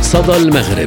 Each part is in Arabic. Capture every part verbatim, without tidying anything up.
صدى المغرب.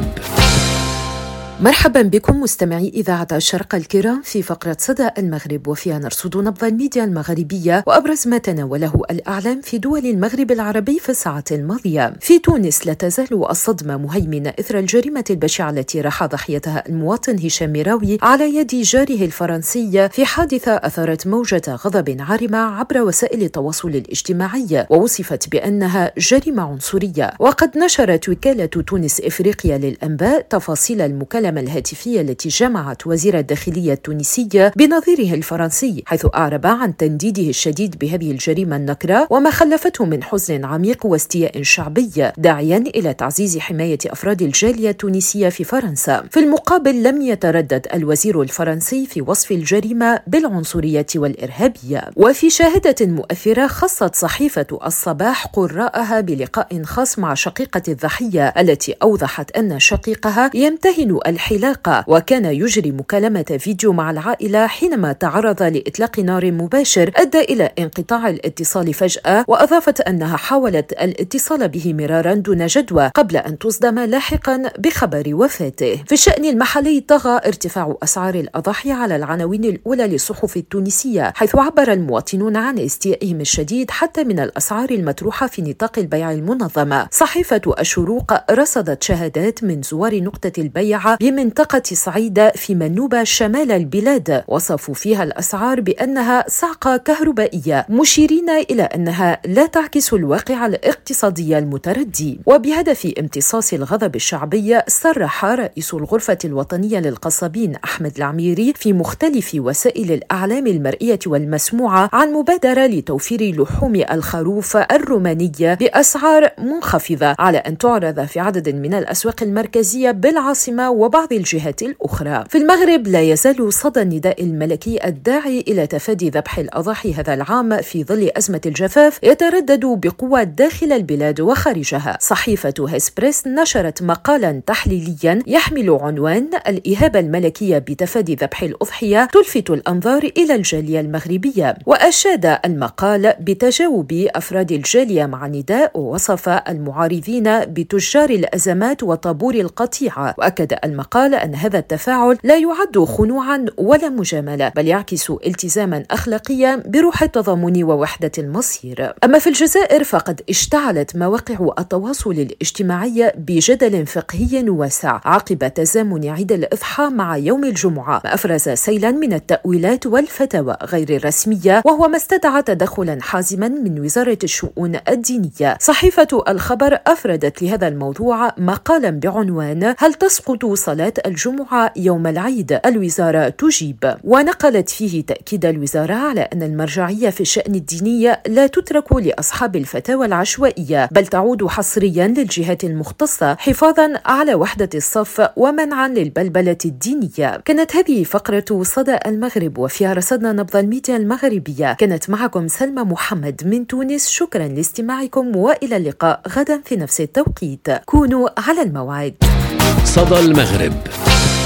مرحبا بكم مستمعي إذاعة الشرق الكرام في فقرة صدى المغرب، وفيها نرصد نبض الميديا المغربية وأبرز ما تناوله الأعلام في دول المغرب العربي في الساعات الماضية. في تونس لا تزال الصدمة مهيمنة إثر الجريمة البشعة التي راح ضحيتها المواطن هشام مراوي على يد جاره الفرنسي في حادثة أثارت موجة غضب عارمة عبر وسائل التواصل الاجتماعي، ووصفت بأنها جريمة عنصرية. وقد نشرت وكالة تونس إفريقيا للأنباء تفاصيل المكالمة الهاتفية التي جمعت وزير الداخلية التونسي بنظيره الفرنسي، حيث أعرب عن تنديده الشديد بهذه الجريمة النكرة وما خلفته من حزن عميق واستياء شعبي، داعيا إلى تعزيز حماية أفراد الجالية التونسية في فرنسا. في المقابل لم يتردد الوزير الفرنسي في وصف الجريمة بالعنصرية والإرهابية. وفي شاهدة مؤثرة خصت صحيفة الصباح قراءها بلقاء خاص مع شقيقة الضحية التي أوضحت أن شقيقها يمتهن الحلاقة، وكان يجري مكالمة فيديو مع العائلة حينما تعرض لإطلاق نار مباشر أدى إلى انقطاع الاتصال فجأة، وأضافت أنها حاولت الاتصال به مرارا دون جدوى قبل أن تصدم لاحقا بخبر وفاته. في الشأن المحلي طغى ارتفاع أسعار الأضاحي على العناوين الأولى للصحف التونسية، حيث عبر المواطنون عن استيائهم الشديد حتى من الأسعار المطروحة في نطاق البيع المنظمة. صحيفة الشروق رصدت شهادات من زوار نقطة البيع بمنطقة صعيدة في منوبة شمال البلاد، وصفوا فيها الأسعار بأنها صعقة كهربائية، مشيرين إلى أنها لا تعكس الواقع الاقتصادي المتردي. وبهدف امتصاص الغضب الشعبي، صرح رئيس الغرفة الوطنية للقصابين أحمد العميري في مختلف وسائل الأعلام المرئية والمسموعة عن مبادرة لتوفير لحوم الخروف الروماني بأسعار منخفضة على أن تعرض في عدد من الأسواق المركزية بالعاصمة وبعض الجهات الأخرى. في المغرب لا يزال صدى النداء الملكي الداعي إلى تفادي ذبح الأضاحي هذا العام في ظل أزمة الجفاف يتردد بقوة داخل البلاد وخارجها. صحيفة هيسبريس نشرت مقالا تحليليا يحمل عنوان الإهابة الملكية بتفادي ذبح الأضحية تلفت الأنظار إلى الجالية المغربية، وأشاد المقال بتجاوب أفراد الجالية مع نداء، ووصف المعارضين بتجار الأزمات وطابور القطيعة. وأكد المقال أن هذا التفاعل لا يعد خنوعا ولا مجاملة، بل يعكس التزاما أخلاقيا بروح التضامن ووحدة المصير. أما في الجزائر فقد اشتعلت مواقع التواصل الاجتماعي بجدل فقهي واسع عقب تزامن عيد الأضحى مع يوم الجمعة، ما أفرز سيلا من التأويلات والفتاوى غير الرسمية، وهو ما استدعى تدخلا حازما من وزارة الشؤون الدينية. صحيفة الخبر أفردت لهذا الموضوع مقالا بعنوان هل تسقط صلاة الجمعة يوم العيد؟ الوزارة تجيب، ونقلت فيه تأكيد الوزارة على أن المرجعية في الشأن الديني لا تترك لأصحاب الفتاوى العشوائية، بل تعود حصريا للجهات المختصة حفاظا على وحدة الصف ومنعا للبلبلة الدينية. كانت هذه فقرة صدى المغرب، وفيها رصدنا نبض الميديا المغربية. كانت معكم سلمى محمد من تونس، شكرا لاستماعكم وإلى اللقاء غدا في نفس التوقيت. كونوا على الموعد. صدى المغرب.